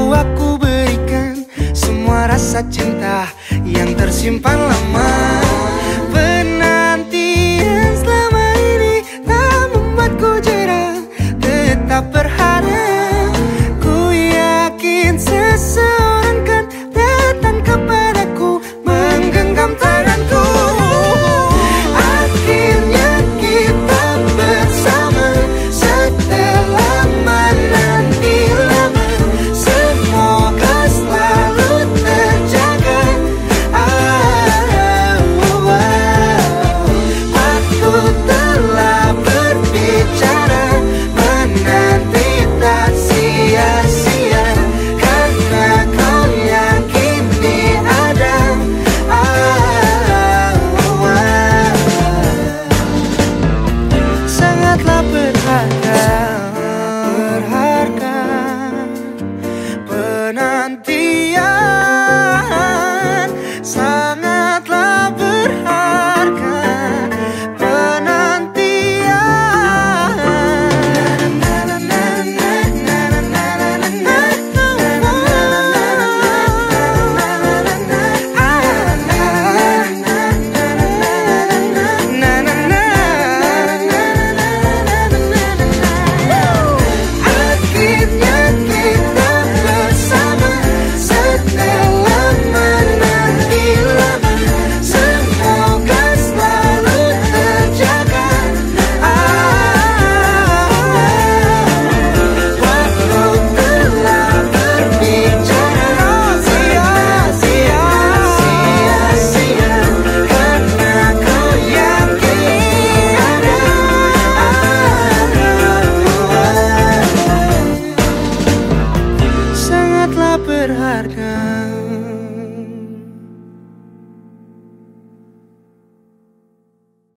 aku berikan semua rasa cinta yang tersimpan lama. Penantian selama ini tak membuatku jera, tetap berharap. Ku yakin seseorang kan datang kepadaku, menggenggam tanganku. Akhirnya kita bersama setelah menanti lama. Semoga selalu terjaga. Waktu telah berbicara, menanti tak sia-sia, karena kau yang kini ada. Sangatlah berharga, berharga penantian. Sangatlah berharga Akhirnya kita bersama setelah menanti lama. Semoga selalu terjaga. Waktu telah berbicara, sia-sia, karena kau yang kini ada. Sangatlah berharga.